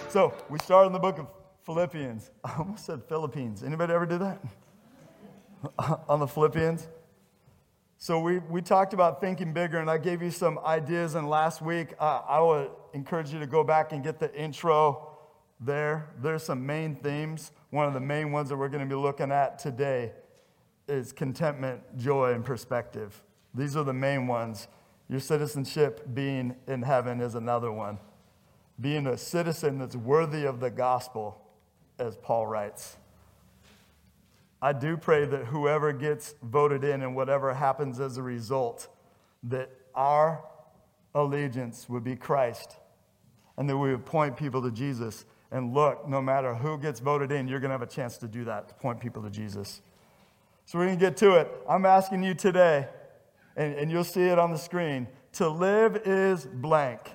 So we start in the book of Philippians. I almost said Philippines. Anybody ever do that? On the Philippians? So we talked about thinking bigger, and I gave you some ideas. And last week, I would encourage you to go back and get the intro there. There's some main themes. One of the main ones that we're going to be looking at today is contentment, joy, and perspective. These are the main ones. Your citizenship being in heaven is another one. Being a citizen that's worthy of the gospel, as Paul writes. I do pray that whoever gets voted in and whatever happens as a result, that our allegiance would be Christ and that we would point people to Jesus. And look, no matter who gets voted in, you're going to have a chance to do that, to point people to Jesus. So we're going to get to it. I'm asking you today, and you'll see it on the screen, to live is blank.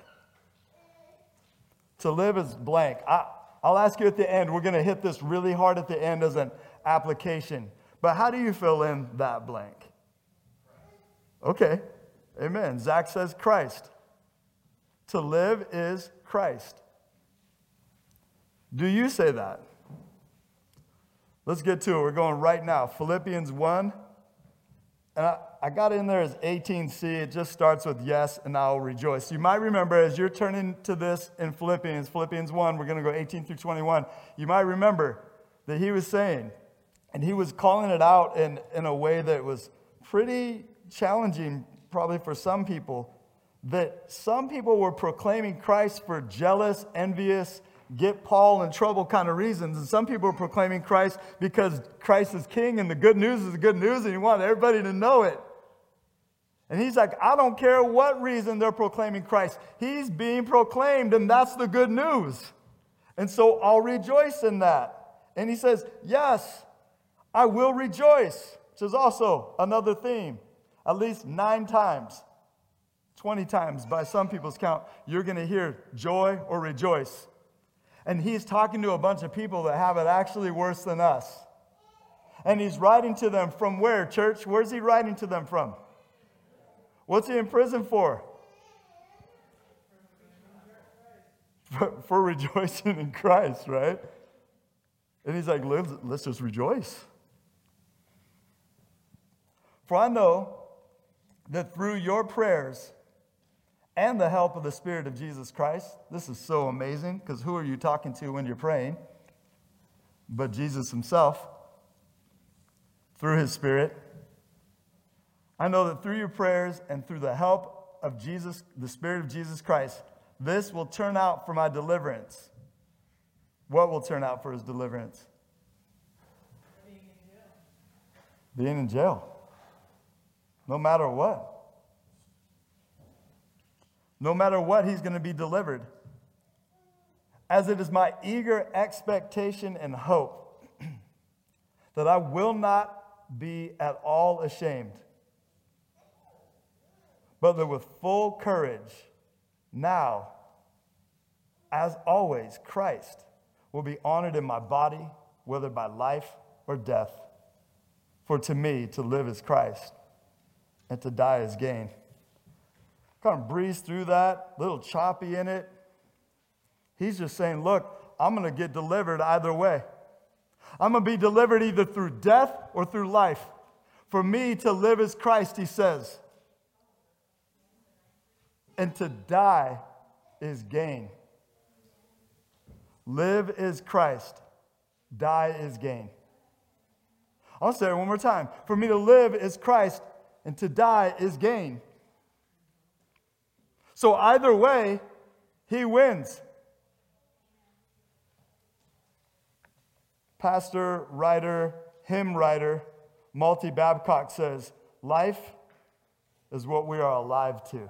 To live is blank. I'll ask you at the end. We're going to hit this really hard at the end as an application. But how do you fill in that blank? Okay. Amen. Zach says Christ. To live is Christ. Do you say that? Let's get to it. We're going right now. Philippians 1. And I got in there as 18c. It just starts with yes, and I will rejoice. You might remember as you're turning to this in Philippians 1, we're going to go 18 through 21. You might remember that he was saying, and he was calling it out in a way that was pretty challenging probably for some people, that some people were proclaiming Christ for jealous, envious, get Paul in trouble kind of reasons. And some people are proclaiming Christ because Christ is king and the good news is the good news and you want everybody to know it. And he's like, I don't care what reason they're proclaiming Christ. He's being proclaimed and that's the good news. And so I'll rejoice in that. And he says, yes, I will rejoice, which is also another theme. At least 9 times, 20 times by some people's count, you're going to hear joy or rejoice. And he's talking to a bunch of people that have it actually worse than us. And he's writing to them from where, church? Where's he writing to them from? What's he in prison for? For rejoicing in Christ, right? And he's like, let's just rejoice. For I know that through your prayers and the help of the Spirit of Jesus Christ, this is so amazing, because who are you talking to when you're praying? But Jesus himself, through his Spirit. I know that through your prayers and through the help of Jesus, the Spirit of Jesus Christ, this will turn out for my deliverance. What will turn out for his deliverance? Being in jail. No matter what. No matter what, he's going to be delivered. As it is my eager expectation and hope that I will not be at all ashamed, but that with full courage, now, as always, Christ will be honored in my body, whether by life or death. For to me, to live is Christ, and to die is gain. Kind of breeze through that, a little choppy in it. He's just saying, look, I'm going to get delivered either way. I'm going to be delivered either through death or through life. For me to live is Christ, he says. And to die is gain. Live is Christ. Die is gain. I'll say it one more time. For me to live is Christ, and to die is gain. So either way, he wins. Pastor, writer, hymn writer, Malty Babcock says, life is what we are alive to.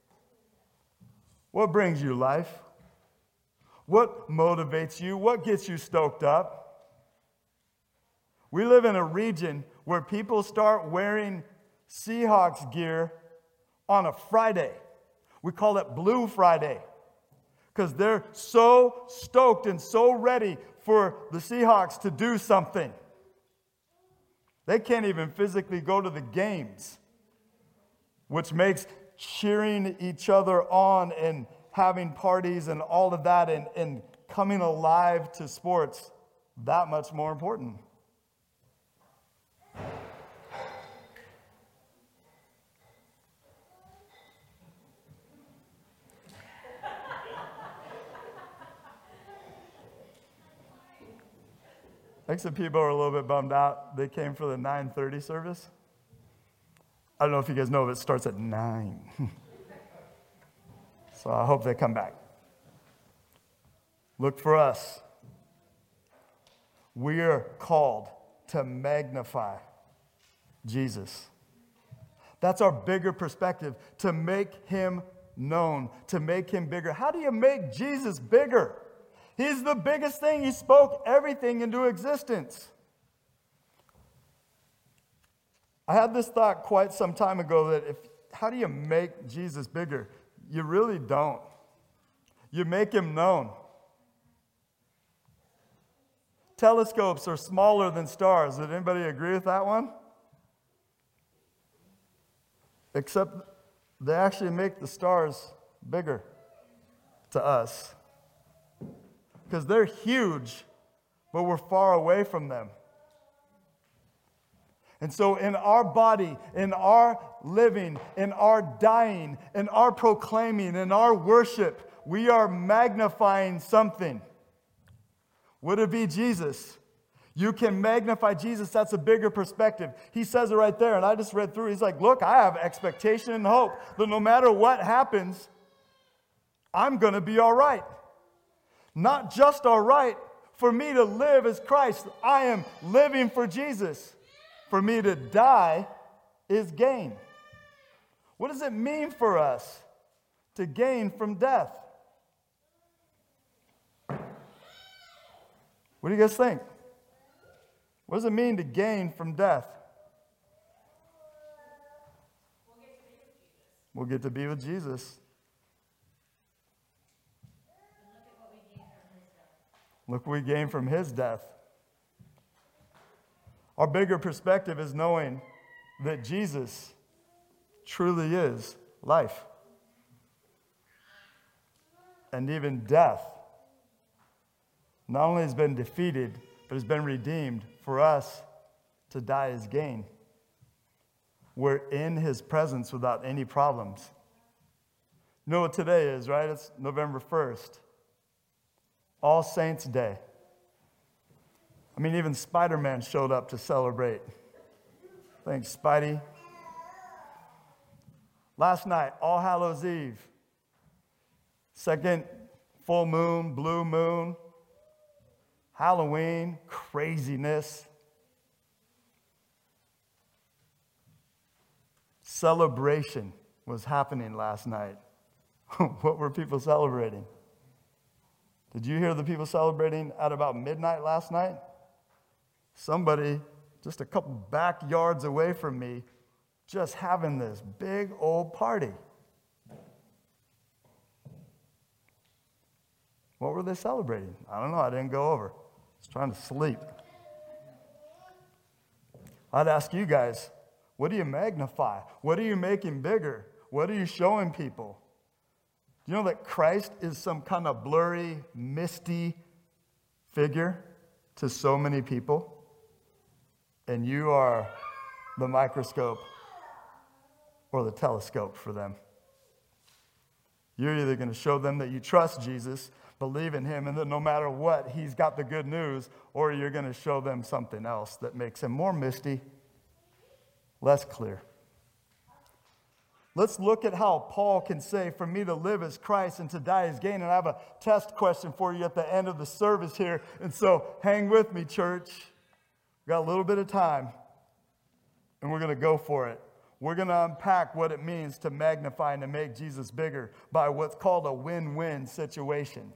What brings you life? What motivates you? What gets you stoked up? We live in a region where people start wearing Seahawks gear on a Friday. We call it Blue Friday because they're so stoked and so ready for the Seahawks to do something. They can't even physically go to the games, which makes cheering each other on and having parties and all of that and coming alive to sports that much more important. I think some people are a little bit bummed out. They came for the 9:30 service. I don't know if you guys know, but it starts at 9. So I hope they come back. Look for us. We are called to magnify Jesus. That's our bigger perspective, to make him known, to make him bigger. How do you make Jesus bigger? He's the biggest thing. He spoke everything into existence. I had this thought quite some time ago that how do you make Jesus bigger? You really don't. You make him known. Telescopes are smaller than stars. Did anybody agree with that one? Except they actually make the stars bigger to us. Because they're huge, but we're far away from them. And so in our body, in our living, in our dying, in our proclaiming, in our worship, we are magnifying something. Would it be Jesus? You can magnify Jesus. That's a bigger perspective. He says it right there, and I just read through. He's like, look, I have expectation and hope that no matter what happens, I'm going to be all right. Not just all right. For me to live as Christ, I am living for Jesus. For me to die is gain. What does it mean for us to gain from death? What do you guys think? What does it mean to gain from death? We'll get to be with Jesus. Look what we gain from his death. Our bigger perspective is knowing that Jesus truly is life. And even death not only has been defeated, but has been redeemed for us to die is gain. We're in his presence without any problems. You know what today is, right? It's November 1st. All Saints Day. I mean, even Spider-Man showed up to celebrate. Thanks, Spidey. Last night, All Hallows Eve. Second full moon, blue moon. Halloween, craziness. Celebration was happening last night. What were people celebrating? Did you hear the people celebrating at about midnight last night? Somebody just a couple backyards away from me just having this big old party. What were they celebrating? I don't know. I didn't go over. I was trying to sleep. I'd ask you guys, what do you magnify? What are you making bigger? What are you showing people? Do you know that Christ is some kind of blurry, misty figure to so many people? And you are the microscope or the telescope for them. You're either going to show them that you trust Jesus, believe in him, and that no matter what, he's got the good news, or you're going to show them something else that makes him more misty, less clear. Let's look at how Paul can say, for me to live as Christ and to die as gain. And I have a test question for you at the end of the service here. And so hang with me, church. We've got a little bit of time, and we're going to go for it. We're going to unpack what it means to magnify and to make Jesus bigger by what's called a win-win situation.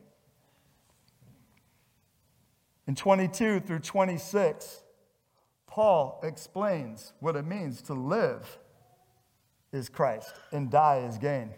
In 22 through 26, Paul explains what it means to live is Christ and die is gain.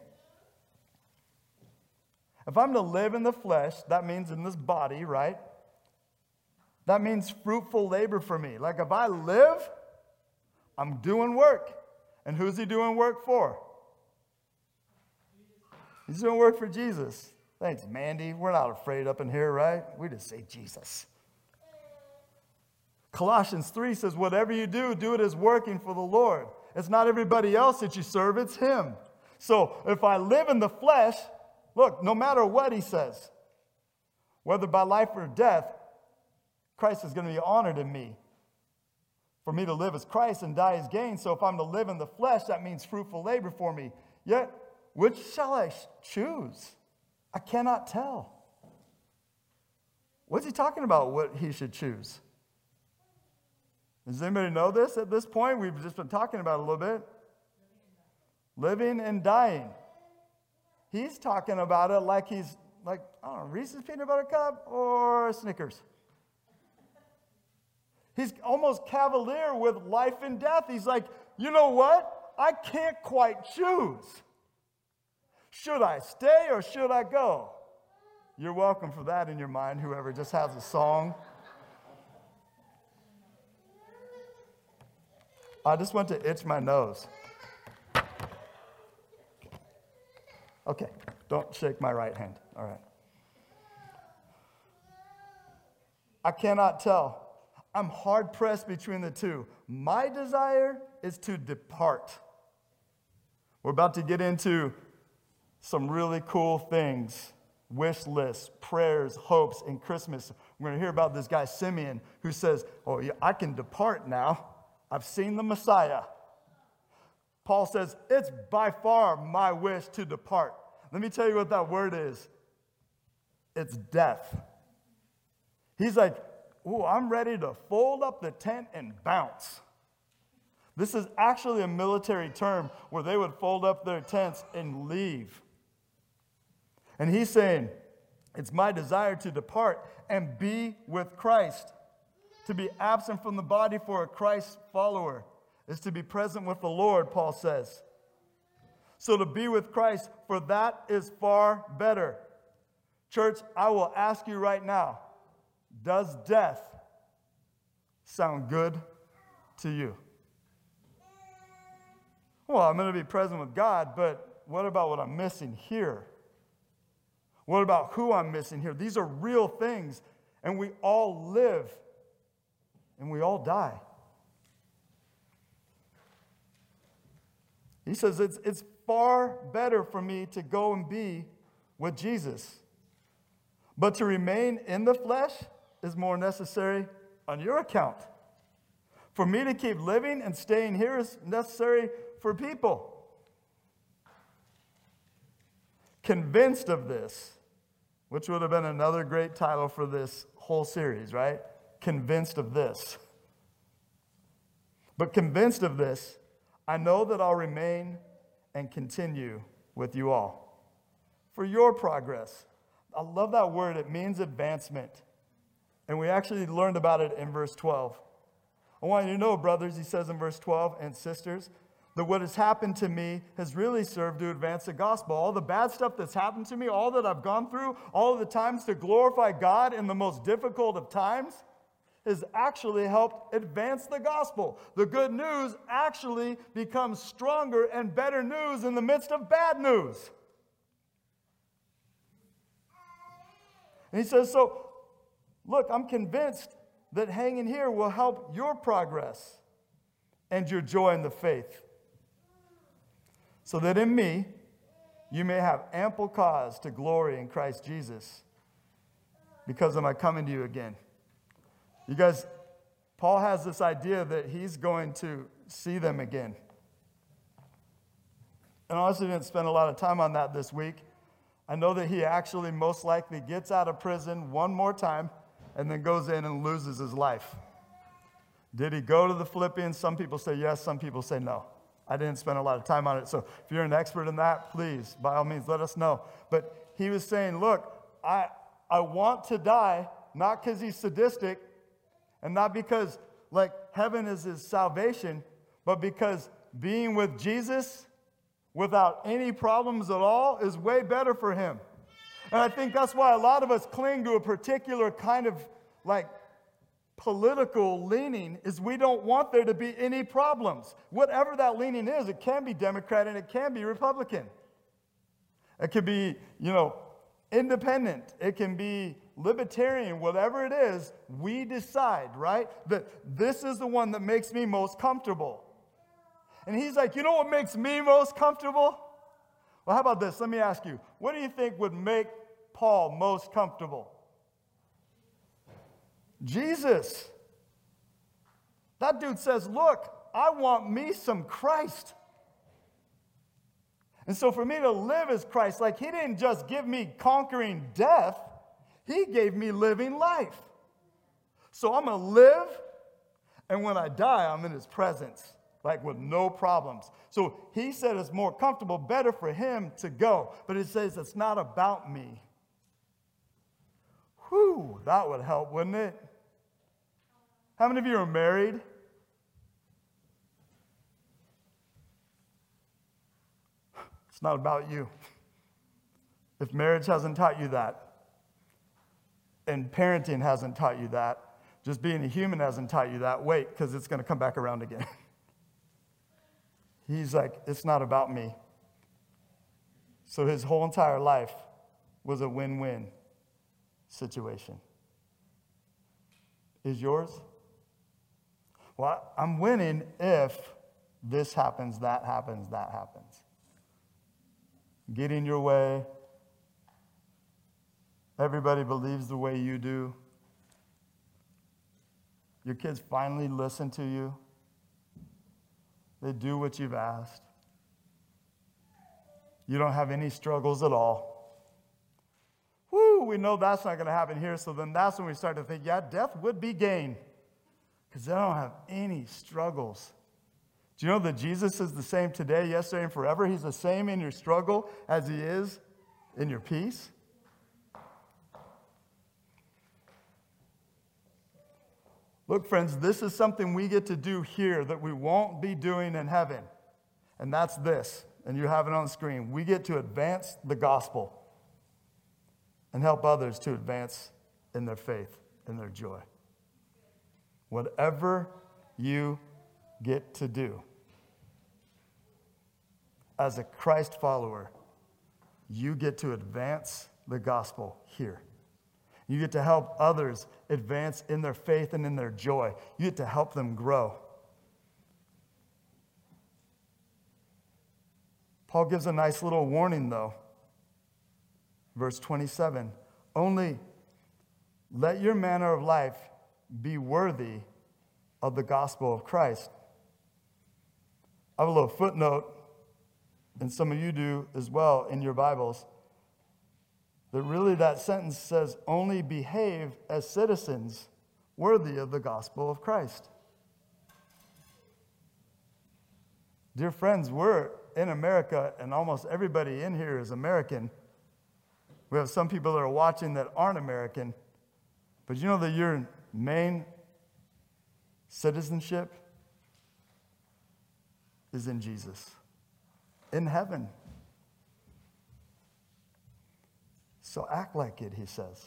If I'm to live in the flesh, that means in this body, right? That means fruitful labor for me. Like if I live, I'm doing work. And who's he doing work for? He's doing work for Jesus. Thanks, Mandy. We're not afraid up in here, right? We just say Jesus. Colossians 3 says, whatever you do, do it as working for the Lord. It's not everybody else that you serve, it's Him. So if I live in the flesh, look, no matter what he says, whether by life or death, Christ is going to be honored in me. For me to live as Christ and die as gain. So if I'm to live in the flesh, that means fruitful labor for me. Yet, which shall I choose? I cannot tell. What's he talking about, what he should choose? Does anybody know this at this point? We've just been talking about it a little bit. Living and dying. He's talking about it like he's like, I don't know, Reese's Peanut Butter Cup or Snickers. He's almost cavalier with life and death. He's like, you know what? I can't quite choose. Should I stay or should I go? You're welcome for that in your mind, whoever just has a song. I just want to itch my nose. Okay, don't shake my right hand. All right. I cannot tell. I'm hard-pressed between the two. My desire is to depart. We're about to get into some really cool things, wish lists, prayers, hopes, and Christmas. We're going to hear about this guy, Simeon, who says, oh, yeah, I can depart now. I've seen the Messiah. Paul says, it's by far my wish to depart. Let me tell you what that word is. It's death. He's like, ooh, I'm ready to fold up the tent and bounce. This is actually a military term where they would fold up their tents and leave. And he's saying, it's my desire to depart and be with Christ. To be absent from the body for a Christ follower is to be present with the Lord, Paul says. So to be with Christ, for that is far better. Church, I will ask you right now, does death sound good to you? Well, I'm going to be present with God, but what about what I'm missing here? What about who I'm missing here? These are real things, and we all live, and we all die. He says it's far better for me to go and be with Jesus. But to remain in the flesh is more necessary on your account. For me to keep living and staying here is necessary for people. Convinced of this, which would have been another great title for this whole series, right? Convinced of this. But convinced of this, I know that I'll remain and continue with you all for your progress. I love that word. It means advancement. And we actually learned about it in verse 12. I want you to know, brothers, he says in verse 12, and sisters, that what has happened to me has really served to advance the gospel. All the bad stuff that's happened to me, all that I've gone through, all of the times to glorify God in the most difficult of times, has actually helped advance the gospel. The good news actually becomes stronger and better news in the midst of bad news. And he says, so, look, I'm convinced that hanging here will help your progress and your joy in the faith, so that in me you may have ample cause to glory in Christ Jesus because of my coming to you again. You guys, Paul has this idea that he's going to see them again. And I honestly didn't spend a lot of time on that this week. I know that he actually most likely gets out of prison one more time and then goes in and loses his life. Did he go to the Philippians? Some people say yes, some people say no. I didn't spend a lot of time on it, so if you're an expert in that, please, by all means, let us know. But he was saying, look, I want to die, not because he's sadistic, and not because, like, heaven is his salvation, but because being with Jesus without any problems at all is way better for him. And I think that's why a lot of us cling to a particular kind of, like, political leaning, is we don't want there to be any problems. Whatever that leaning is, it can be Democrat and it can be Republican. It could be, independent. It can be libertarian, whatever it is, we decide, right? That this is the one that makes me most comfortable. And he's like, you know what makes me most comfortable? Well, how about this? Let me ask you, what do you think would make Paul most comfortable? Jesus. That dude says, look, I want me some Christ. And so for me to live as Christ, like he didn't just give me conquering death, he gave me living life. So I'm going to live, and when I die, I'm in his presence, like with no problems. So he said it's more comfortable, better for him to go. But it says it's not about me. Whew, that would help, wouldn't it? How many of you are married? It's not about you. If marriage hasn't taught you that, and parenting hasn't taught you that, just being a human hasn't taught you that, wait, because it's going to come back around again. He's like, it's not about me. So his whole entire life was a win-win situation. Is yours? Well, I'm winning if this happens, that happens, that happens. Get in your way. Everybody believes the way you do. Your kids finally listen to you. They do what you've asked. You don't have any struggles at all. Woo, we know that's not going to happen here, so then that's when we start to think, yeah, death would be gain, because they don't have any struggles. Do you know that Jesus is the same today, yesterday, and forever? He's the same in your struggle as he is in your peace. Look, friends, this is something we get to do here that we won't be doing in heaven. And that's this, and you have it on the screen. We get to advance the gospel and help others to advance in their faith and their joy. Whatever you get to do as a Christ follower, you get to advance the gospel here. You get to help others advance in their faith and in their joy. You get to help them grow. Paul gives a nice little warning, though. Verse 27, only let your manner of life be worthy of the gospel of Christ. I have a little footnote, and some of you do as well in your Bibles, that really that sentence says, only behave as citizens worthy of the gospel of Christ. Dear friends, we're in America, and almost everybody in here is American. We have some people that are watching that aren't American, but you know that your main citizenship is in Jesus, in heaven. So act like it, he says.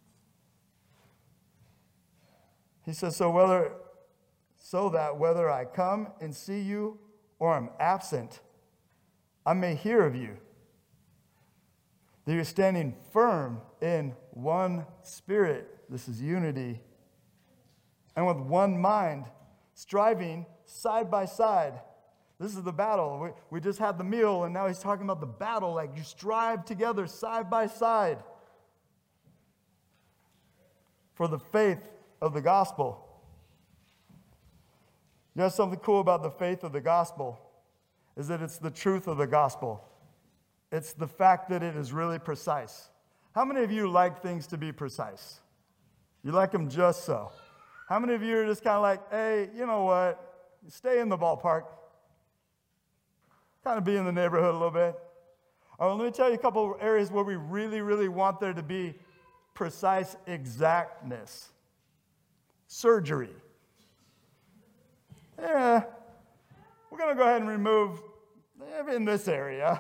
He says, so that whether I come and see you or am absent, I may hear of you, that you're standing firm in one spirit. This is unity. And with one mind, striving side by side. This is the battle. We just had the meal, and now he's talking about the battle, like you strive together side by side for the faith of the gospel. You know something cool about the faith of the gospel is that it's the truth of the gospel. It's the fact that it is really precise. How many of you like things to be precise? You like them just so. How many of you are just kind of like, hey, you know what? Stay in the ballpark. Kind of be in the neighborhood a little bit. All right, let me tell you a couple of areas where we really, really want there to be precise exactness. Surgery. Yeah, we're going to go ahead and remove in this area.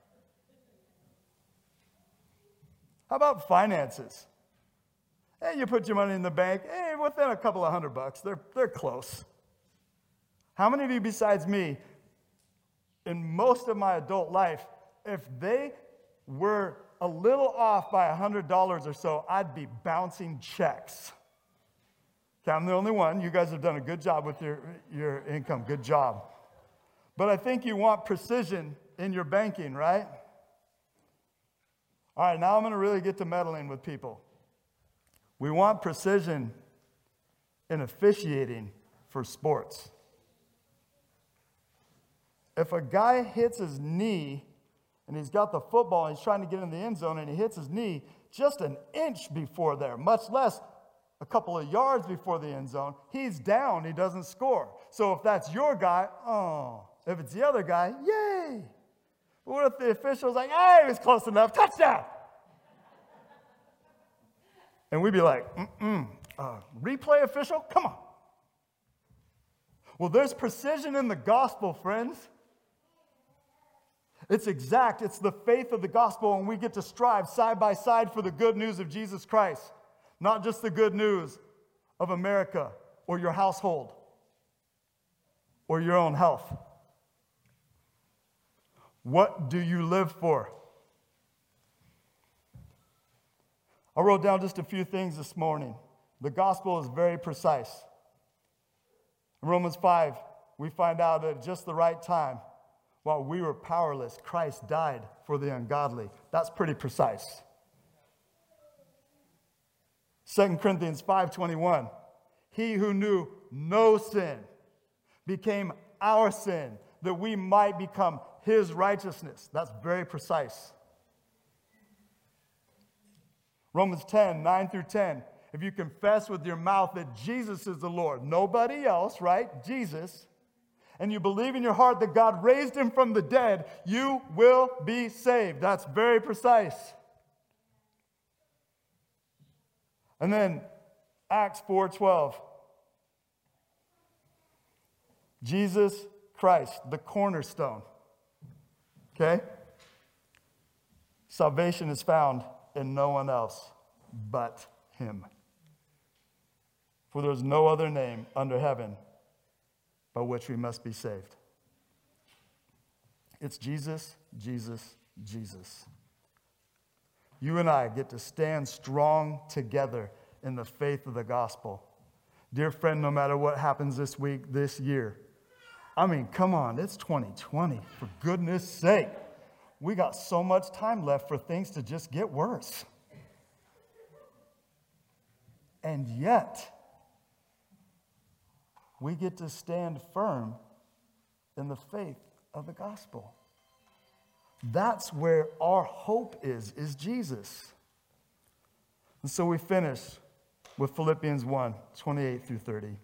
How about finances? Hey, you put your money in the bank, hey, within a couple of $100, they're close. How many of you besides me, in most of my adult life, if they were a little off by $100 or so, I'd be bouncing checks. Okay, I'm the only one. You guys have done a good job with your income. Good job. But I think you want precision in your banking, right? All right, now I'm going to really get to meddling with people. We want precision in officiating for sports. If a guy hits his knee and he's got the football and he's trying to get in the end zone and he hits his knee just an inch before there, much less a couple of yards before the end zone, he's down, he doesn't score. So if that's your guy, oh. If it's the other guy, yay. But what if the official's like, hey, it was close enough, touchdown? And we'd be like, replay official? Come on. Well, there's precision in the gospel, friends. It's exact. It's the faith of the gospel, and we get to strive side by side for the good news of Jesus Christ, not just the good news of America or your household or your own health. What do you live for? I wrote down just a few things this morning. The gospel is very precise. In Romans 5, we find out that at just the right time, while we were powerless, Christ died for the ungodly. That's pretty precise. 2 Corinthians 5:21, he who knew no sin became our sin, that we might become his righteousness. That's very precise. Romans 10:9-10. If you confess with your mouth that Jesus is the Lord, nobody else, right? Jesus, and you believe in your heart that God raised him from the dead, you will be saved. That's very precise. And then Acts 4:12. Jesus Christ, the cornerstone. Okay? Salvation is found in no one else but him. For there is no other name under heaven by which we must be saved. It's Jesus, Jesus, Jesus. You and I get to stand strong together in the faith of the gospel. Dear friend, no matter what happens this week, this year, I mean, come on, it's 2020, for goodness sake. We got so much time left for things to just get worse. And yet, we get to stand firm in the faith of the gospel. That's where our hope is Jesus. And so we finish with Philippians 1:28-30.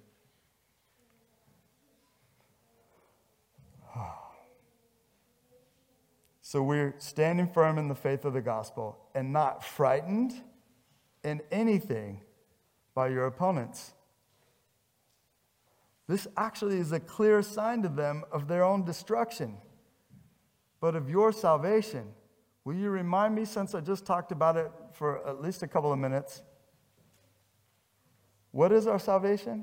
So we're standing firm in the faith of the gospel and not frightened in anything by your opponents. This actually is a clear sign to them of their own destruction, but of your salvation. Will you remind me, since I just talked about it for at least a couple of minutes, what is our salvation?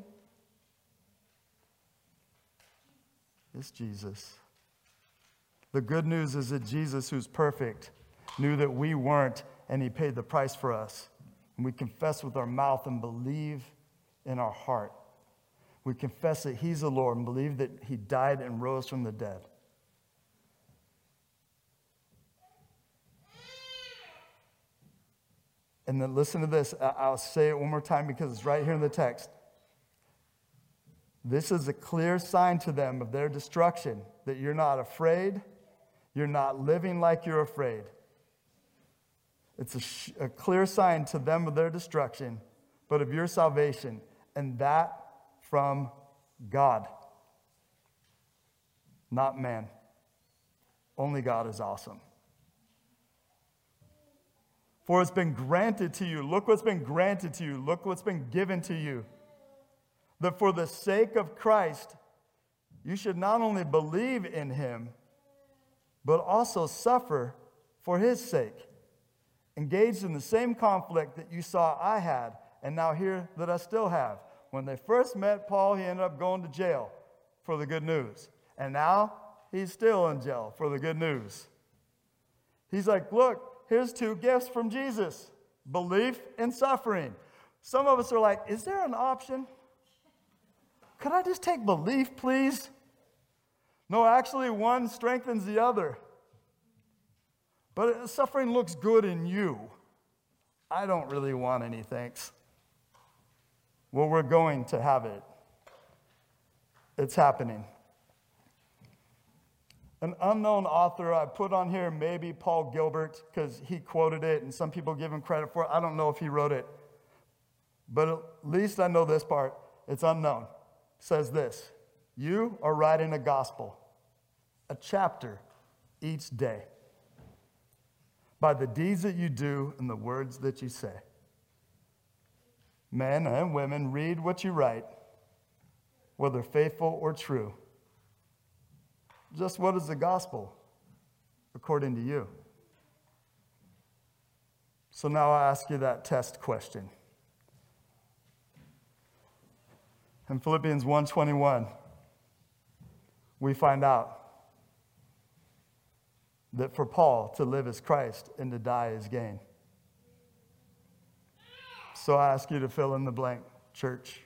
It's Jesus. The good news is that Jesus, who's perfect, knew that we weren't, and he paid the price for us. And we confess with our mouth and believe in our heart. We confess that he's the Lord and believe that he died and rose from the dead. And then listen to this. I'll say it one more time because it's right here in the text. This is a clear sign to them of their destruction, that you're not afraid. You're not living like you're afraid. It's a clear sign to them of their destruction, but of your salvation, and that from God, not man. Only God is awesome. For it's been granted to you. Look what's been granted to you. Look what's been given to you. That for the sake of Christ, you should not only believe in him, but also suffer for his sake. Engaged in the same conflict that you saw I had, and now hear that I still have. When they first met Paul, he ended up going to jail for the good news. And now he's still in jail for the good news. He's like, look, here's two gifts from Jesus: belief and suffering. Some of us are like, is there an option? Could I just take belief, please? No, actually, one strengthens the other. But suffering looks good in you. I don't really want any, thanks. Well, we're going to have it. It's happening. An unknown author, I put on here maybe Paul Gilbert, because he quoted it and some people give him credit for it. I don't know if he wrote it. But at least I know this part. It's unknown. It says this: you are writing a gospel, a chapter each day, by the deeds that you do and the words that you say. Men and women, read what you write, whether faithful or true. Just what is the gospel according to you? So now I ask you that test question. In Philippians 1:21, we find out that for Paul, to live is Christ and to die is gain. So I ask you to fill in the blank, church.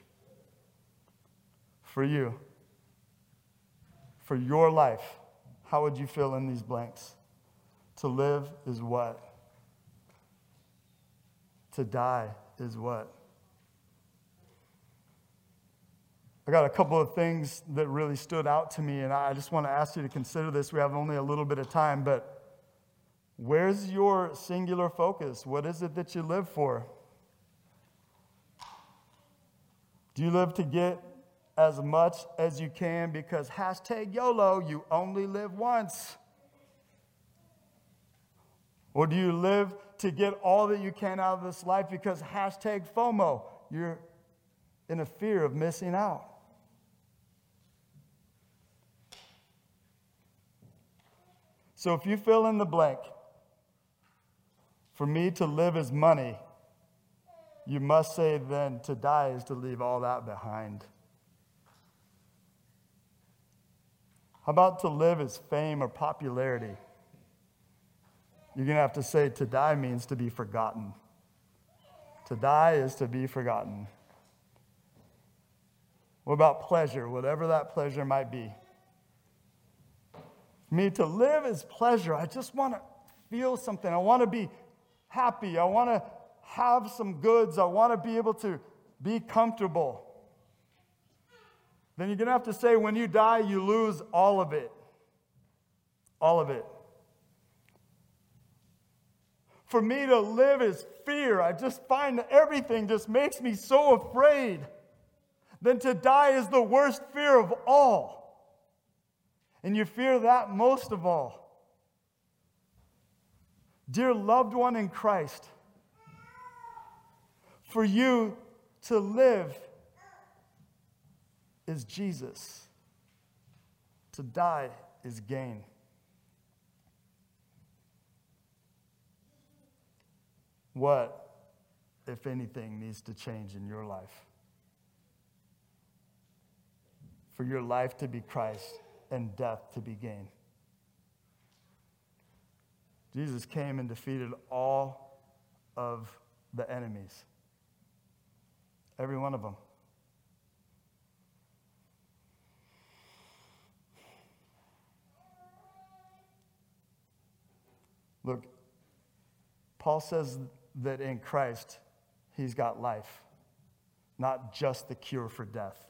For you, for your life, how would you fill in these blanks? To live is what? To die is what? I got a couple of things that really stood out to me, and I just want to ask you to consider this. We have only a little bit of time, but where's your singular focus? What is it that you live for? Do you live to get as much as you can because #YOLO, you only live once? Or do you live to get all that you can out of this life because #FOMO, you're in a fear of missing out? So if you fill in the blank, for me to live is money, you must say then to die is to leave all that behind. How about to live is fame or popularity? You're going to have to say to die means to be forgotten. To die is to be forgotten. What about pleasure, whatever that pleasure might be? For me, to live is pleasure. I just want to feel something. I want to be happy. I want to have some goods. I want to be able to be comfortable. Then you're going to have to say when you die, you lose all of it. All of it. For me, to live is fear. I just find that everything just makes me so afraid. Then to die is the worst fear of all. And you fear that most of all. Dear loved one in Christ, for you to live is Jesus. To die is gain. What, if anything, needs to change in your life? For your life to be Christ and death to be gain. Jesus came and defeated all of the enemies. Every one of them. Look, Paul says that in Christ, he's got life, not just the cure for death.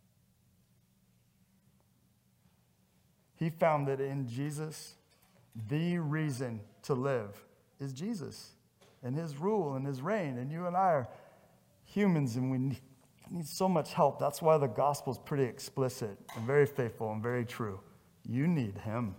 He found that in Jesus, the reason to live is Jesus and his rule and his reign. And you and I are humans and we need so much help. That's why the gospel is pretty explicit and very faithful and very true. You need him.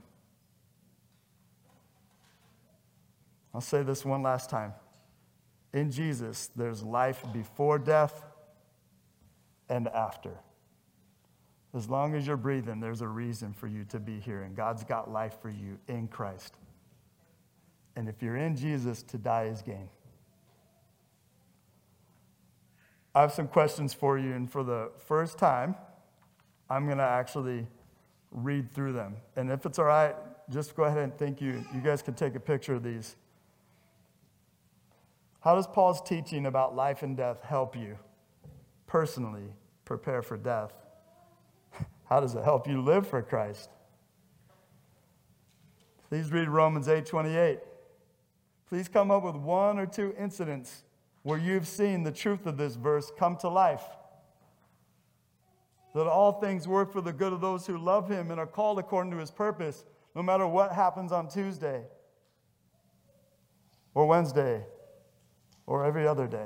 I'll say this one last time. In Jesus, there's life before death and after. As long as you're breathing, there's a reason for you to be here, and God's got life for you in Christ. And if you're in Jesus, to die is gain. I have some questions for you, and for the first time, I'm going to actually read through them. And if it's all right, just go ahead and thank you. You guys can take a picture of these. How does Paul's teaching about life and death help you personally prepare for death? How does it help you live for Christ? Please read Romans 8:28. Please come up with one or two incidents where you've seen the truth of this verse come to life. That all things work for the good of those who love him and are called according to his purpose, no matter what happens on Tuesday or Wednesday or every other day.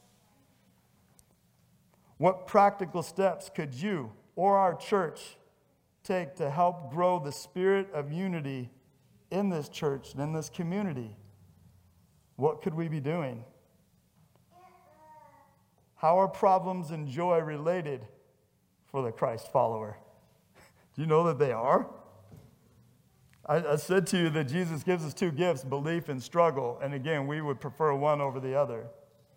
What practical steps could you or our church take to help grow the spirit of unity in this church and in this community? What could we be doing? How are problems and joy related for the Christ follower? Do you know that they are? I said to you that Jesus gives us two gifts, belief and struggle. And again, we would prefer one over the other.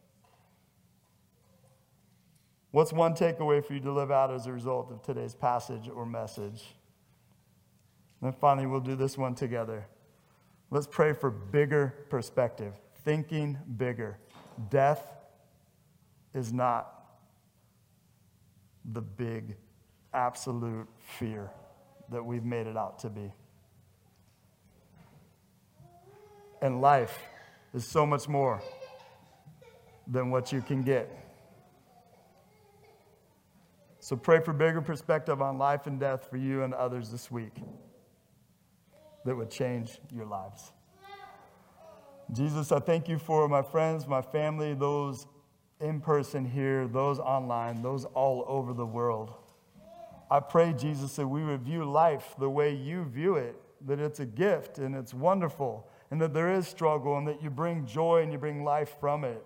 What's one takeaway for you to live out as a result of today's passage or message? And then finally, we'll do this one together. Let's pray for bigger perspective, thinking bigger. Death is not the big, absolute fear that we've made it out to be. And life is so much more than what you can get. So pray for bigger perspective on life and death for you and others this week that would change your lives. Jesus, I thank you for my friends, my family, those in person here, those online, those all over the world. I pray, Jesus, that we would view life the way you view it, that it's a gift and it's wonderful, and that there is struggle and that you bring joy and you bring life from it.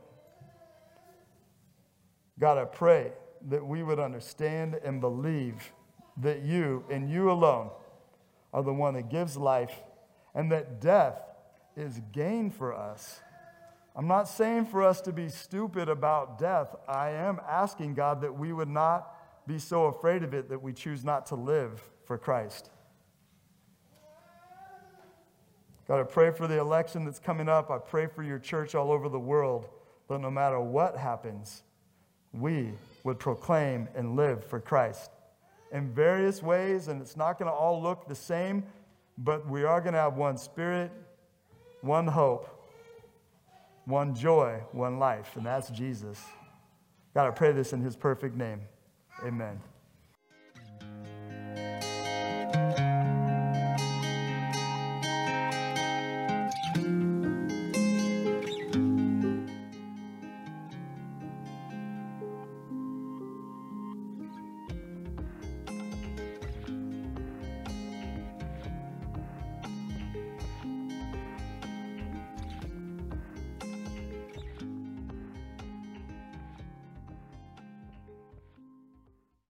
God, I pray that we would understand and believe that you and you alone are the one that gives life, and that death is gain for us. I'm not saying for us to be stupid about death. I am asking, God, that we would not be so afraid of it that we choose not to live for Christ. God, I pray for the election that's coming up. I pray for your church all over the world, that no matter what happens, we would proclaim and live for Christ in various ways, and it's not going to all look the same, but we are going to have one spirit, one hope, one joy, one life, and that's Jesus. God, I pray this in his perfect name. Amen.